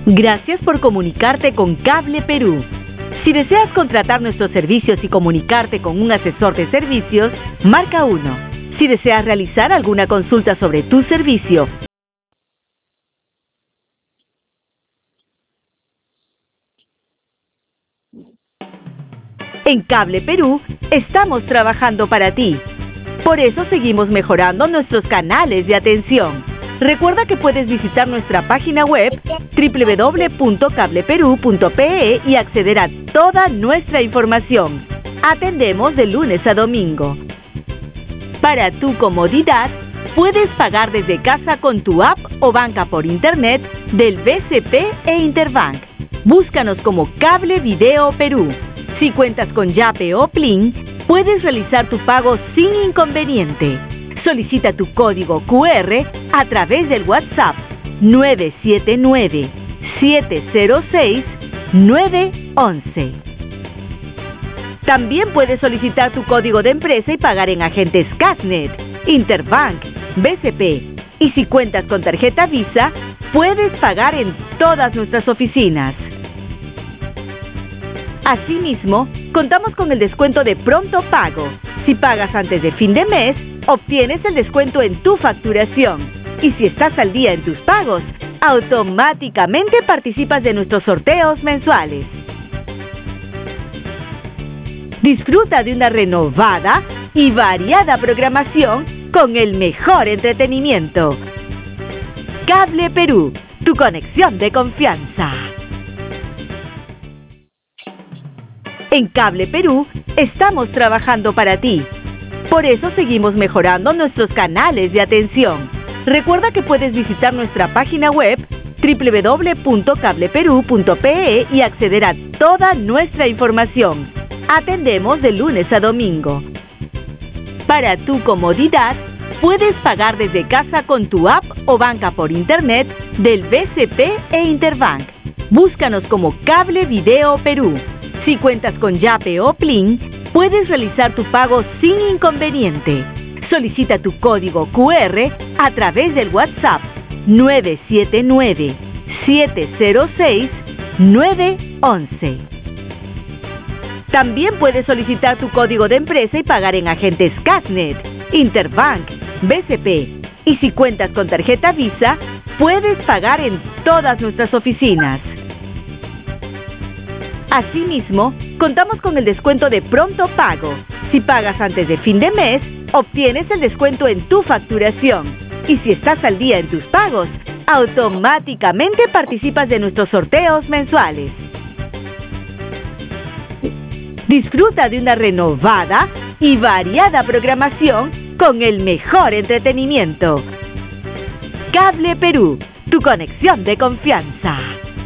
Gracias por comunicarte con Cable Perú. Si deseas contratar nuestros servicios y comunicarte con un asesor de servicios, marca 1. Si deseas realizar alguna consulta sobre tu servicio, en Cable Perú estamos trabajando para ti. Por eso seguimos mejorando nuestros canales de atención. Recuerda que puedes visitar nuestra página web www.cableperú.pe y acceder a toda nuestra información. Atendemos de lunes a domingo. Para tu comodidad, puedes pagar desde casa con tu app o banca por internet del BCP e Interbank. Búscanos como Cable Video Perú. Si cuentas con Yape o Plin, puedes realizar tu pago sin inconveniente. Solicita tu código QR a través del WhatsApp 979-706-911. También puedes solicitar tu código de empresa y pagar en agentes Casnet, Interbank, BCP. Y si cuentas con tarjeta Visa, puedes pagar en todas nuestras oficinas. Asimismo, contamos con el descuento de pronto pago. Si pagas antes de fin de mes, obtienes el descuento en tu facturación. Y si estás al día en tus pagos, automáticamente participas de nuestros sorteos mensuales. Disfruta de una renovada y variada programación con el mejor entretenimiento. Cable Perú, tu conexión de confianza. En Cable Perú estamos trabajando para ti. Por eso seguimos mejorando nuestros canales de atención. Recuerda que puedes visitar nuestra página web www.cableperú.pe y acceder a toda nuestra información. Atendemos de lunes a domingo. Para tu comodidad, puedes pagar desde casa con tu app o banca por internet del BCP e Interbank. Búscanos como Cable Video Perú. Si cuentas con Yape o Plin, puedes realizar tu pago sin inconveniente. Solicita tu código QR a través del WhatsApp 979-706-911. También puedes solicitar tu código de empresa y pagar en agentes Casnet, Interbank, BCP. Y si cuentas con tarjeta Visa, puedes pagar en todas nuestras oficinas. Asimismo, contamos con el descuento de pronto pago. Si pagas antes de fin de mes, obtienes el descuento en tu facturación. Y si estás al día en tus pagos, automáticamente participas de nuestros sorteos mensuales. Disfruta de una renovada y variada programación con el mejor entretenimiento. Cable Perú, tu conexión de confianza.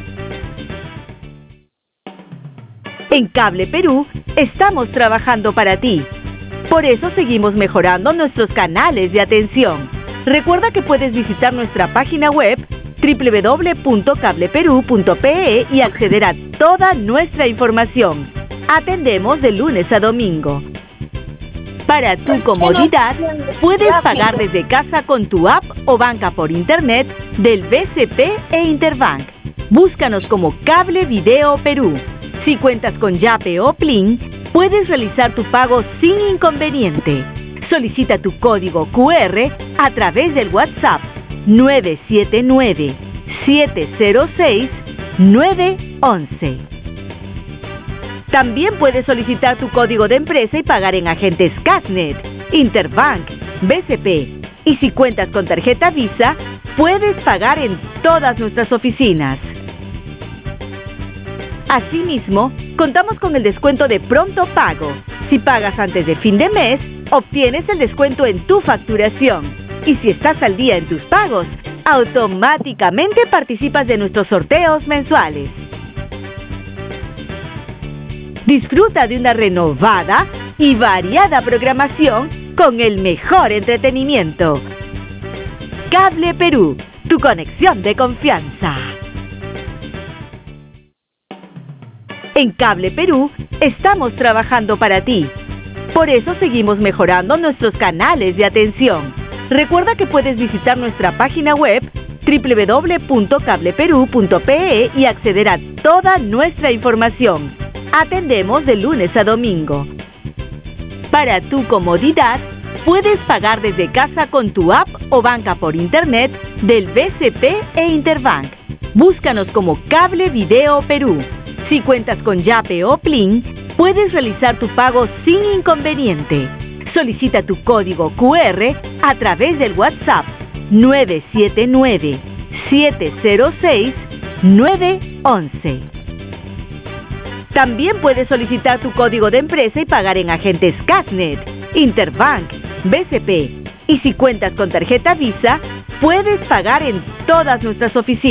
En Cable Perú estamos trabajando para ti. Por eso seguimos mejorando nuestros canales de atención. Recuerda que puedes visitar nuestra página web www.cableperú.pe y acceder a toda nuestra información. Atendemos de lunes a domingo. Para tu comodidad, puedes pagar desde casa con tu app o banca por internet del BCP e Interbank. Búscanos como Cable Video Perú. Si cuentas con Yape o Plin, puedes realizar tu pago sin inconveniente. Solicita tu código QR a través del WhatsApp 979-706-911. También puedes solicitar tu código de empresa y pagar en agentes Casnet, Interbank, BCP. Y si cuentas con tarjeta Visa, puedes pagar en todas nuestras oficinas. Asimismo, contamos con el descuento de pronto pago. Si pagas antes de fin de mes, obtienes el descuento en tu facturación. Y si estás al día en tus pagos, automáticamente participas de nuestros sorteos mensuales. Disfruta de una renovada y variada programación con el mejor entretenimiento. Cable Perú, tu conexión de confianza. En Cable Perú estamos trabajando para ti. Por eso seguimos mejorando nuestros canales de atención. Recuerda que puedes visitar nuestra página web www.cableperú.pe y acceder a toda nuestra información. Atendemos de lunes a domingo. Para tu comodidad, puedes pagar desde casa con tu app o banca por internet del BCP e Interbank. Búscanos como Cable Video Perú. Si cuentas con Yape o Plin, puedes realizar tu pago sin inconveniente. Solicita tu código QR a través del WhatsApp 979-706-911. También puedes solicitar tu código de empresa y pagar en agentes Casnet, Interbank, BCP. Y si cuentas con tarjeta Visa, puedes pagar en todas nuestras oficinas.